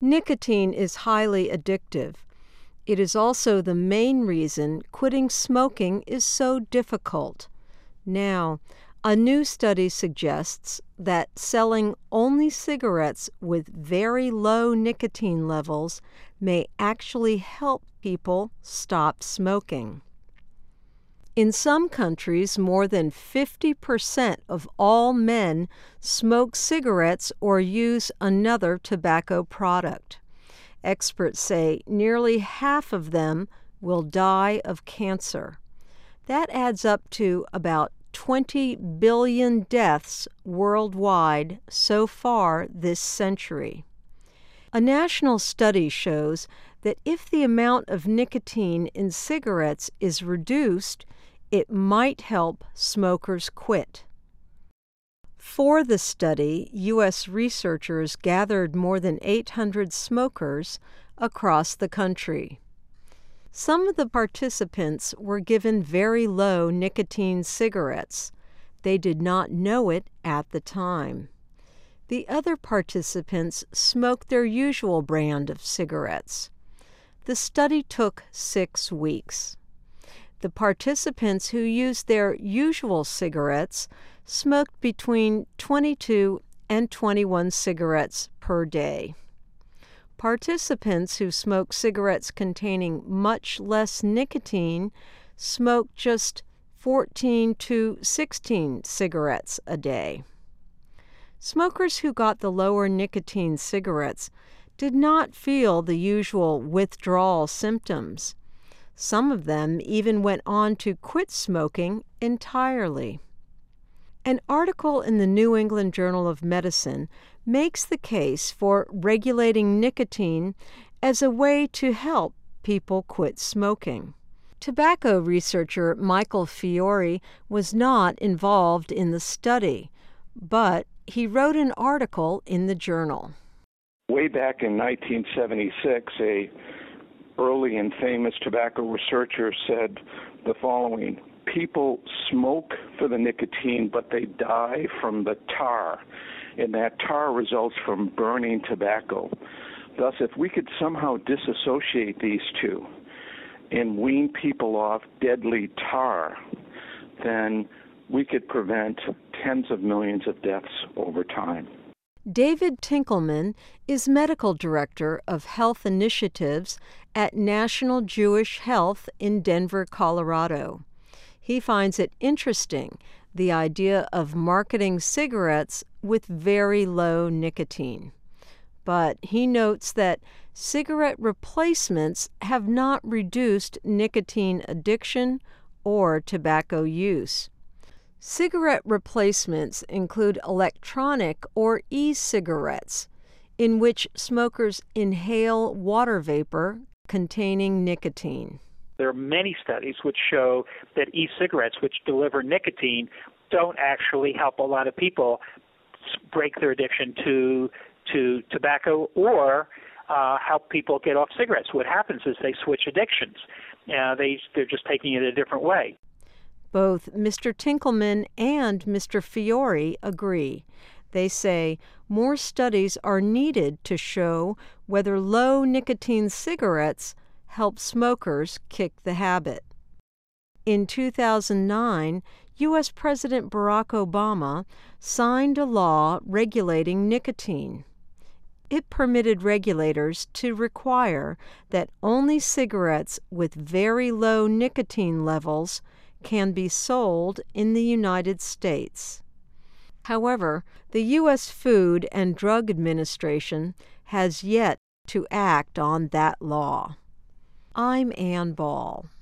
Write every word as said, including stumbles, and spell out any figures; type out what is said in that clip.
Nicotine is highly addictive. It is also the main reason quitting smoking is so difficult. Now, a new study suggests that selling only cigarettes with very low nicotine levels may actually help people stop smoking. In some countries, more than fifty percent of all men smoke cigarettes or use another tobacco product. Experts say nearly half of them will die of cancer. That adds up to about twenty billion deaths worldwide so far this century. A national study shows that if the amount of nicotine in cigarettes is reduced, it might help smokers quit. For the study, U S researchers gathered more than eight hundred smokers across the country. Some of the participants were given very low nicotine cigarettes. They did not know it at the time. The other participants smoked their usual brand of cigarettes. The study took six weeks. The participants who used their usual cigarettes smoked between twenty-two and twenty-one cigarettes per day. Participants who smoked cigarettes containing much less nicotine smoked just fourteen to sixteen cigarettes a day. Smokers who got the lower nicotine cigarettes did not feel the usual withdrawal symptoms. Some of them even went on to quit smoking entirely. An article in the New England Journal of Medicine makes the case for regulating nicotine as a way to help people quit smoking. Tobacco researcher Michael Fiore was not involved in the study, but he wrote an article in the journal. Way back in nineteen seventy-six, a early and famous tobacco researcher said the following: people smoke for the nicotine, but they die from the tar, and that tar results from burning tobacco. Thus, if we could somehow disassociate these two and wean people off deadly tar, then we could prevent tens of millions of deaths over time. David Tinkelman is medical director of health initiatives at National Jewish Health in Denver, Colorado. He finds it interesting, the idea of marketing cigarettes with very low nicotine. But he notes that cigarette replacements have not reduced nicotine addiction or tobacco use. Cigarette replacements include electronic or e-cigarettes, in which smokers inhale water vapor containing nicotine. There are many studies which show that e-cigarettes, which deliver nicotine, don't actually help a lot of people break their addiction to to tobacco or uh, help people get off cigarettes. What happens is they switch addictions. Uh, they, they're just taking it a different way. Both Mister Tinkelman and Mister Fiore agree. They say more studies are needed to show whether low nicotine cigarettes help smokers kick the habit. In two thousand nine, U S President Barack Obama signed a law regulating nicotine. It permitted regulators to require that only cigarettes with very low nicotine levels can be sold in the United States. However, the U S Food and Drug Administration has yet to act on that law. I'm Ann Ball.